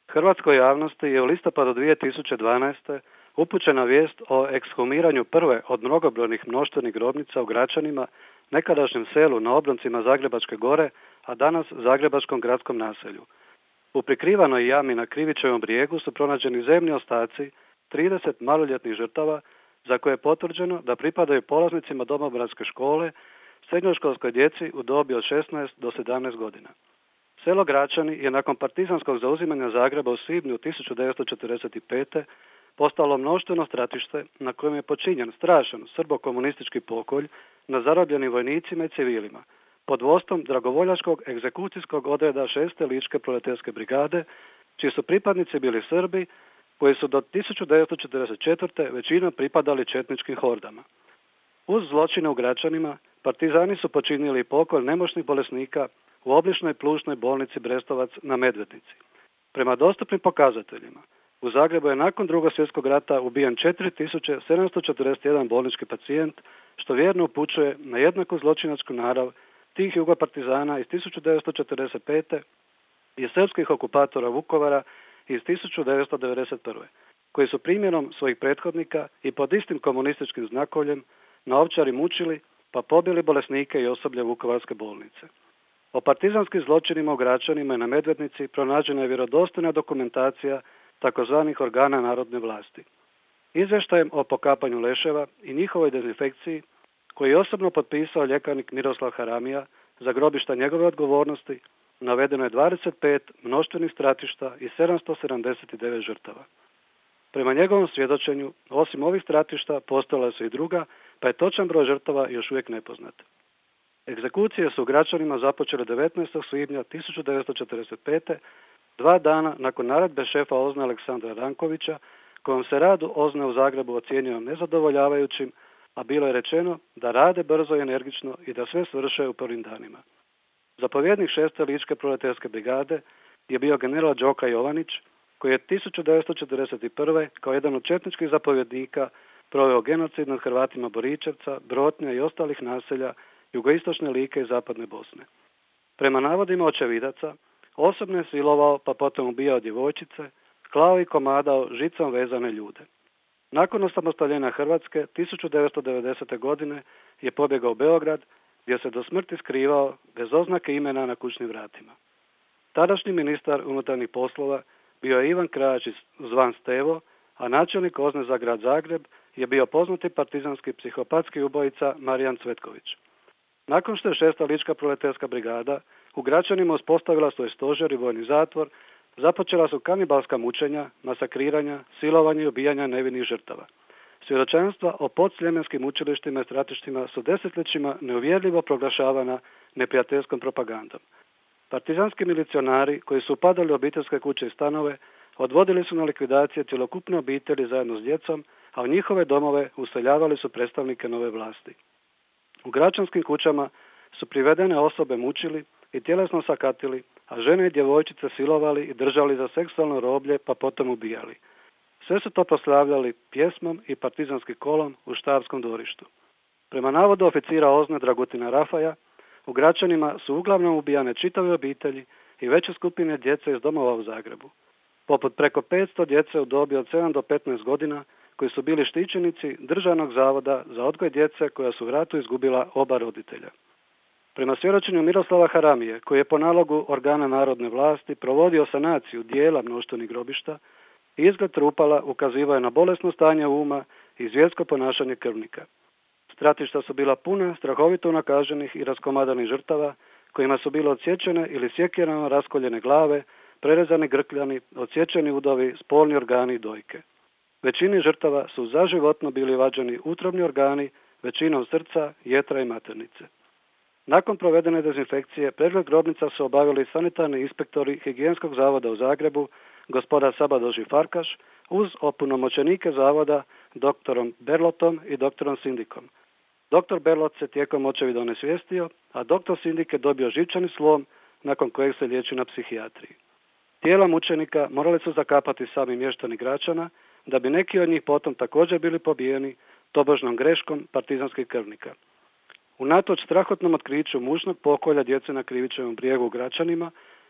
Hrvatskoj javnosti je u listopadu 2012. upućena vijest o ekshumiranju prve od mnogobrojnih mnoštvenih grobnica u Gračanima, nekadašnjem selu na obroncima Zagrebačke gore, a danas Zagrebačkom gradskom naselju. U prikrivanoj jami na Krivičevom brijegu su pronađeni zemni ostaci 30 maloljetnih žrtava za koje je potvrđeno da pripadaju polaznicima domobranske škole, srednjoškolskoj djeci u dobi od 16 do 17 godina. Selo Gračani je nakon partizanskog zauzimanja Zagreba u svibnju 1945. postalo mnoštveno stratište na kojem je počinjen strašan srbo-komunistički pokolj na zarobljenim vojnicima i civilima pod vodstvom dragovoljačkog egzekucijskog odreda 6. ličke proleterske brigade, čiji su pripadnici bili Srbi koji su do 1944. većinom pripadali četničkim hordama. Uz zločine u Gračanima, partizani su počinili pokolj nemoćnih bolesnika u obližnjoj plućnoj bolnici Brestovac na Medvednici. Prema dostupnim pokazateljima, u Zagrebu je nakon Drugog svjetskog rata ubijen 4741 bolnički pacijent, što vjerno upućuje na jednaku zločinačku narav tih jugopartizana iz 1945. i srpskih okupatora Vukovara iz 1991. koji su primjerom svojih prethodnika i pod istim komunističkim znakovljem na Ovčari mučili pa pobili bolesnike i osoblje Vukovarske bolnice. O partizanskim zločinima u Gračanima i na Medvednici pronađena je vjerodostojna dokumentacija takozvanih organa narodne vlasti. Izvještajem o pokapanju leševa i njihovoj dezinfekciji, koji je osobno potpisao ljekarnik Miroslav Haramija za grobišta njegove odgovornosti, navedeno je 25 mnoštvenih stratišta i 779 žrtava. Prema njegovom svjedočenju, osim ovih stratišta, postojala su i druga, pa je točan broj žrtava još uvijek nepoznat. Egzekucije su u Gračanima započele 19. svibnja 1945. 2 dana nakon naredbe šefa OZNE Aleksandra Rankovića, kojom se rad OZNE u Zagrebu ocijenio nezadovoljavajućim, a bilo je rečeno da rade brzo i energično i da sve svrše u prvim danima. Zapovjednik 6. ličke proleterske brigade je bio general Đoka Jovanić, koji je 1941. kao jedan od četničkih zapovjednika proveo genocid nad Hrvatima Boričevca, Brotnja i ostalih naselja jugoistočne Like i zapadne Bosne. Prema navodima očevidaca, osobno je silovao pa potom ubijao djevojčice, klao i komadao žicom vezane ljude. Nakon osamostaljenja Hrvatske 1990. godine je pobjegao u Beograd, gdje se do smrti skrivao bez oznake imena na kućnim vratima. Tadašnji ministar unutarnjih poslova bio je Ivan Krajačić zvan Stevo, a načelnik OZNE za grad Zagreb je bio poznati partizanski psihopatski ubojica Marijan Cvetković. Nakon što je 6. lička proleterska brigada u Gračanima uspostavila svoj stožer i vojni zatvor, započela su kanibalska mučenja, masakriranja, silovanja i ubijanja nevinih žrtava. Svjedočanstva o podsljemenskih učilištima i stratištima su desetljećima neuvjerljivo proglašavana neprijateljskom propagandom. Partizanski milicionari koji su upadali u obiteljske kuće i stanove odvodili su na likvidacije cjelokupne obitelji zajedno s djecom, a u njihove domove useljavali su predstavnike nove vlasti. U gračanskim kućama su privedene osobe mučili i tjelesno sakatili, a žene i djevojčice silovali i držali za seksualno roblje pa potom ubijali. Sve su to proslavljali pjesmom i partizanskim kolom u štabskom dvorištu. Prema navodu oficira OZNE Dragutina Rafaja, u Gračanima su uglavnom ubijane čitave obitelji i veće skupine djece iz domova u Zagrebu. Poput preko 500 djece u dobi od 7 do 15 godina koji su bili štićenici Državnog zavoda za odgoj djece koja su u ratu izgubila oba roditelja. Prema svjedočenju Miroslava Haramije, koji je po nalogu organa narodne vlasti provodio sanaciju dijela mnoštvenih grobišta, izgled trupala ukazivao je na bolesno stanje uma i zvjersko ponašanje krvnika. Stratišta su bila puna strahovito unakaženih i raskomadanih žrtava, kojima su bile odsječene ili sjekirano raskoljene glave, prerezani grkljani, odsječeni udovi, spolni organi i dojke. Većini žrtava su zaživotno bili vađeni utrobni organi, većinom srca, jetra i maternice. Nakon provedene dezinfekcije, pregled grobnica su obavili sanitarni inspektori Higijenskog zavoda u Zagrebu, gospoda Sabadoš i Farkaš, uz opunomoćenike zavoda doktorom Berlotom i doktorom Sindikom. Doktor Berlot se tijekom očevida onesvijestio, a doktor Sindik je dobio živčani slom, nakon kojeg se liječi na psihijatriji. Tijela mučenika morali su zakapati sami mještani Gračana, da bi neki od njih potom također bili pobijeni tobožnom greškom partizanskih krvnika. Unatoč strahotnom otkriću mučnog pokolja djece na Krivičevom brijegu u Gračanima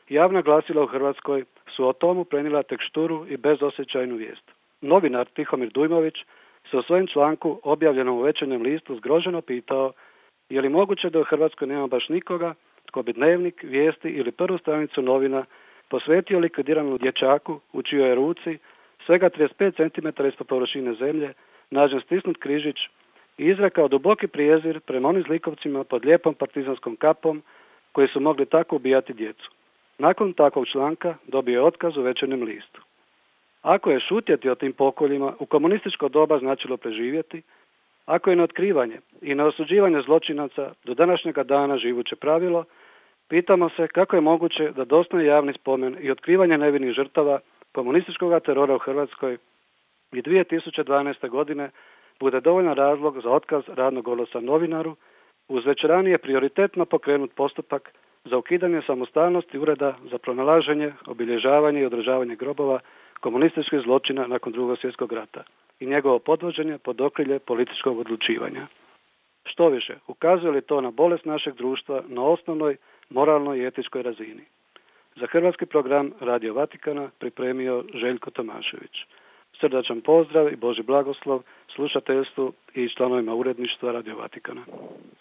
javna glasila u Hrvatskoj su o tomu prenijela tek šturu i bezosjećajnu vijest. Novinar Tihomir Dujmović se u svojem članku objavljenom u Večernjem listu zgroženo pitao je li moguće da u Hrvatskoj nema baš nikoga tko bi dnevnik, vijesti ili prvu stranicu novina posvetio likvidiranom dječaku u čijoj je ruci svega 35 cm ispod površine zemlje nađen stisnut križić i izrekao duboki prijezir prema onim zlikovcima pod lijepom partizanskom kapom koji su mogli tako ubijati djecu. Nakon takvog članka dobio je otkaz u Večernjem listu. Ako je šutjeti o tim pokoljima u komunističko doba značilo preživjeti, ako je neotkrivanje i neosuđivanje zločinaca do današnjega dana živuće pravilo, pitamo se kako je moguće da dostojni javni spomen i otkrivanje nevinih žrtava komunističkog terora u Hrvatskoj i 2012. godine bude dovoljan razlog za otkaz radnog odnosa novinaru, uz već ranije prioritetno pokrenut postupak za ukidanje samostalnosti Ureda za pronalaženje, obilježavanje i održavanje grobova komunističkih zločina nakon Drugog svjetskog rata i njegovo podvođenje pod okrilje političkog odlučivanja. Štoviše, ukazuje li to na bolest našeg društva na osnovnoj moralnoj i etičkoj razini? Za hrvatski program Radio Vatikana pripremio Željko Tomašević. Srdačan pozdrav i Božji blagoslov slušateljstvu i članovima uredništva Radio Vatikana.